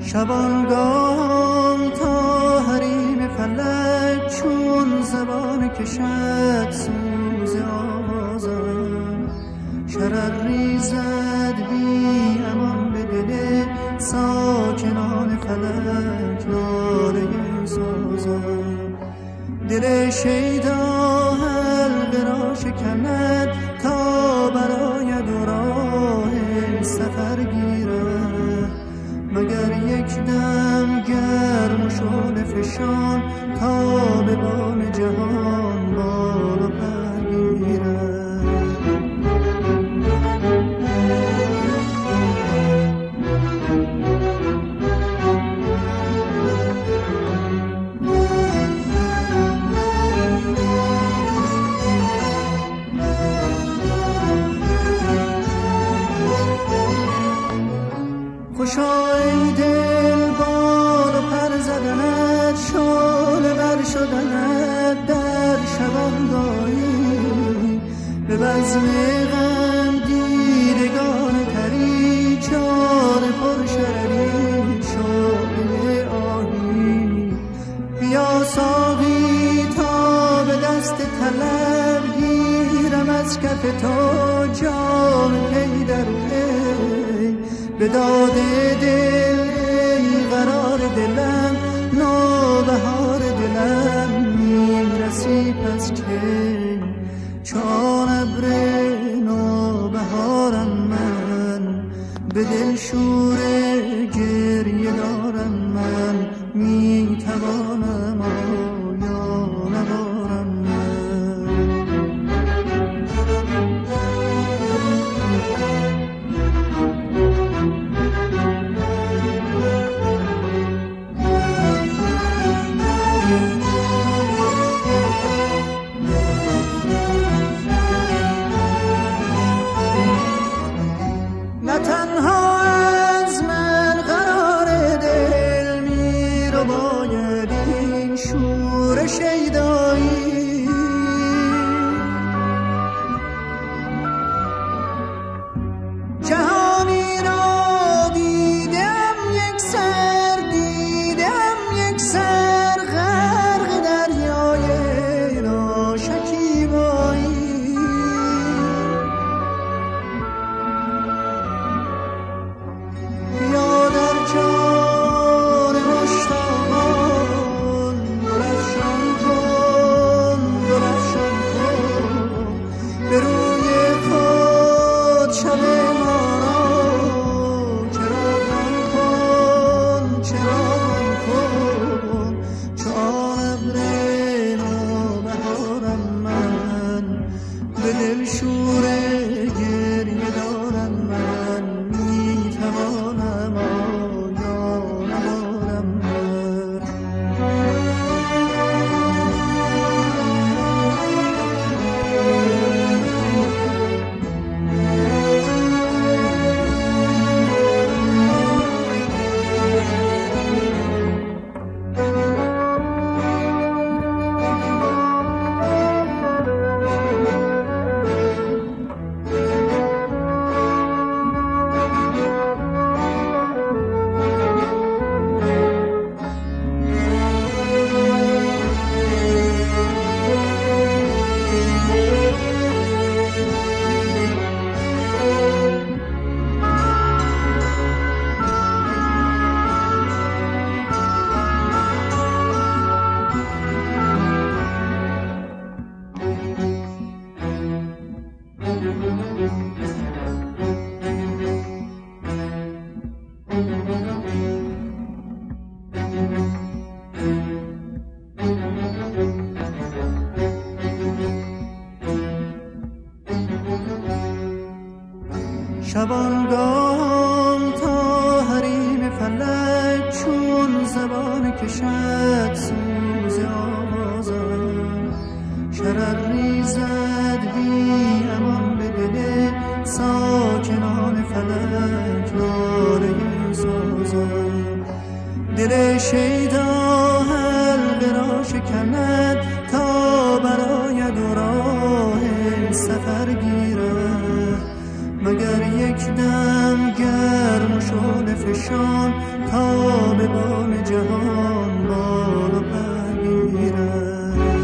شبانگاه تا حریم فلک چون زبان کشد سوز آوازم، شرر ریزد بی امان به دل ساکنان فلک ناله سازم. دل شیدا حلقه را شکند تا براید و راه سفر گیرد، مگر یک دم گرم و شعله فشان تا به بام جهان بال و پر گیرد. خوشا ای دل بال و پر زدنت، شعله بر شدنت در شبانگاهی، به بزم غم دیدگان تری چار پر شرری شعله آهی. بیا ساقی تا به دست طلب گیرم از کف تو جام پی در پی، به داد دل ای قرار دلم نوبهار دلم میرسی پس کی، چون ابر نوبهارم من به دل شور گریه دارم من، میتوانم آیا نبارم من. نه تنها از من قرار دل می رو باید این شور شیدایی، جهانی را دیدم یک سر، دیدم یک سر غرق دریای ناشکیبایی. بیا در جان مشتاقان درفشان کن، درفشان کن به روی خود شب ما را، چراغان کن، چراغان کن، چون ابر نوبهارم من به دل شور گریه دارم من، میتوانم آیا نبارم من. شبانگاه تا حریم فلک چون زبان کشد سوز آوازم، شرر ریزد بی امان به دل ساکنان فلک ناله سازم. دل شیدا حلقه را شکند تا براید و راه سفر گیرد، مگر یک دم گرم و شعله فشان تا به بام جهان بال و پر گیرد.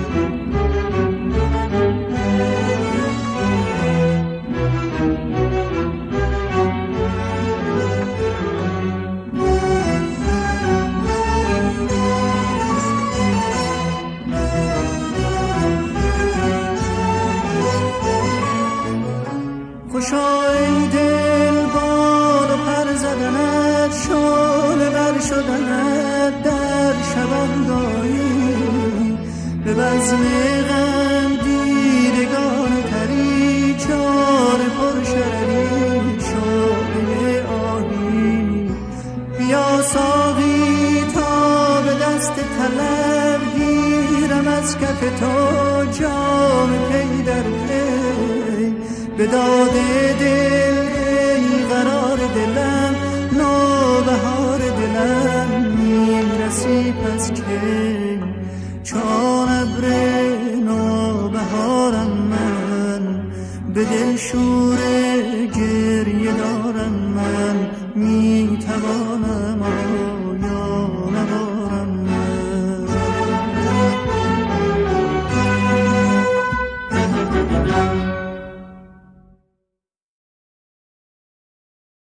خوشا ای دل بال و پر زدنت، شعله ور شدنت در شبانگاهی، به بزم غم دیدگان تری چار پر شرری شعله آهی. بیا ساقی تا به دست طلب گیرم از کف تو جام پی در پی، به داد دل ای قرار دلم نوبهار دلم میرسی پس کی، چون ابر نوبهارم من به دل شور